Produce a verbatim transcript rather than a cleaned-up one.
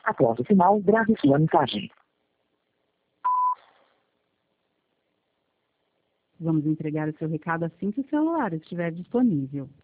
Após o sinal, grave sua mensagem. Vamos entregar o seu recado assim que o celular estiver disponível.